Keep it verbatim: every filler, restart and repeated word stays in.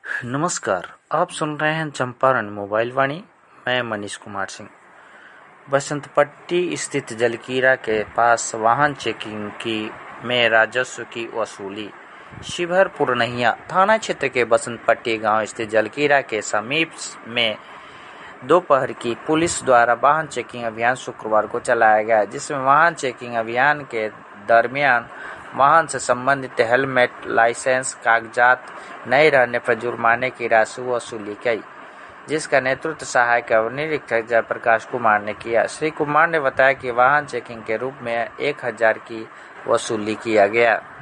नमस्कार, आप सुन रहे हैं चंपारण मोबाइल वाणी। मैं मनीष कुमार सिंह। बसंत पट्टी स्थित जलकीरा के पास वाहन चेकिंग की में राजस्व की वसूली। शिवहर पुरनहिया थाना क्षेत्र के बसंत पट्टी गांव स्थित जलकीरा के समीप में दोपहर की पुलिस द्वारा वाहन चेकिंग अभियान शुक्रवार को चलाया गया, जिसमें वाहन चेकिंग अभियान के दरमियान वाहन से संबंधित हेलमेट, लाइसेंस, कागजात नहीं रहने पर जुर्माने की राशि वसूली गई, जिसका नेतृत्व सहायक निरीक्षक जयप्रकाश कुमार ने किया। श्री कुमार ने बताया कि वाहन चेकिंग के रूप में एक हजार की वसूली किया गया।